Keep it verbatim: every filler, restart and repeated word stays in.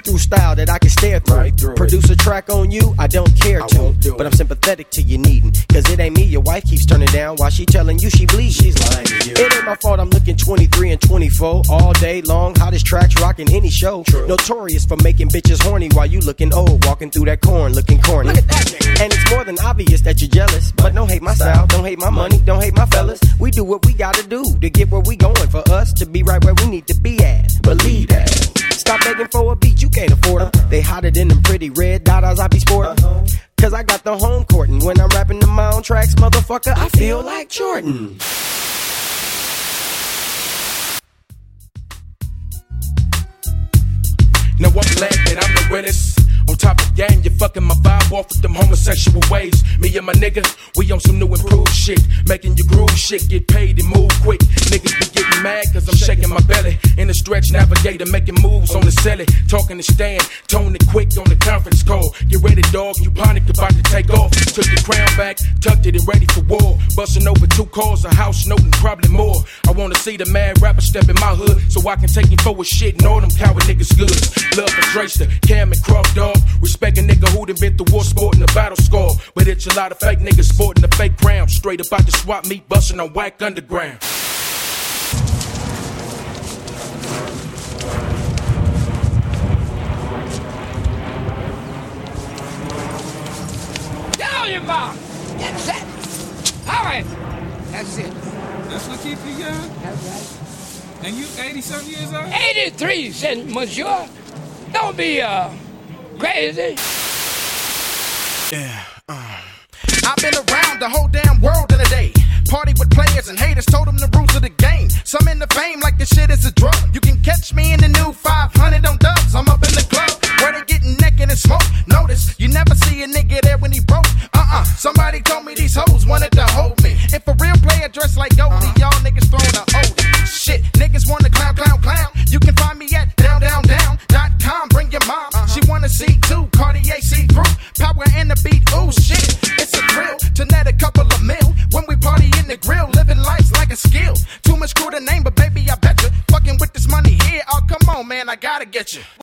through style that I can stare through. Right through Produce it. a track on you, I don't care I to. won't do but it. I'm sympathetic to you needin'. Cause it ain't me, your wife keeps turning down while she telling you she bleed. She's lying to you. It ain't my fault I'm looking twenty-three and twenty-four all day long. Hottest tracks rocking any show. True. Notorious for making bitches horny while you looking old, walking through that corn looking corny. Look at that nigga. And it's more than obvious that you're jealous. But don't hate my style, don't hate my money, don't hate my fellas. We do what we gotta do to get where we going, for us to be right where we need to be at. Believe that. Stop begging for a beat, you can't afford them. They hotter than them pretty red dots I be sporting. Cause I got the home court, and when I'm rapping to my own tracks, motherfucker, I feel like Jordan. Now I'm glad that I'm the realest. On top of the game, you fucking my vibe off with them homosexual ways. Me and my nigga, we on some new improved shit. Making your groove shit, get paid and move quick. Niggas be getting mad cause I'm shaking my belly. In the stretch navigator, making moves on the celly. Talking to Stan, tone it quick on the conference call. Get ready dog, you panic about to take off. Took the crown back, tucked it and ready for war. Busting over two cars, a house note and probably more. I wanna see the mad rapper step in my hood so I can take him for his shit and all them coward niggas goods. Love for Drayster, Cam and Croft dog. Respect a nigga who done been through war, sporting a battle score. But it's a lot of fake niggas sporting a fake crown. Straight about the swap meet, busting on whack underground. Down your mouth! That's it! All right! That's it. That's what keep you young? That's right. And you eighty-something years old? eighty-three, said Monsieur. Don't be, uh, crazy. Yeah, uh. I've been around the whole damn world in a day. Party with players and haters, told them the rules of the game. Some in the fame like this shit is a drug. You can catch me in the new five hundred on dubs. I'm up in the club where they getting naked and smoke. Notice, you never see a nigga there when he broke. Uh-uh, somebody told me these hoes wanted to hold me. If a real player dressed like Goldie, y'all niggas throwing a oldie. Shit, niggas wanna clown, clown, clown. You can find me at down, down, down dot com. Bring your mom, she wanna see too. Cartier see-through, power in the beat, ooh shit. It's a thrill to net a couple of mil when we party in the grill, living life's like a skill. Too much crew to name, but baby, I bet you fucking with this money here. Oh, come on, man, I gotta get you.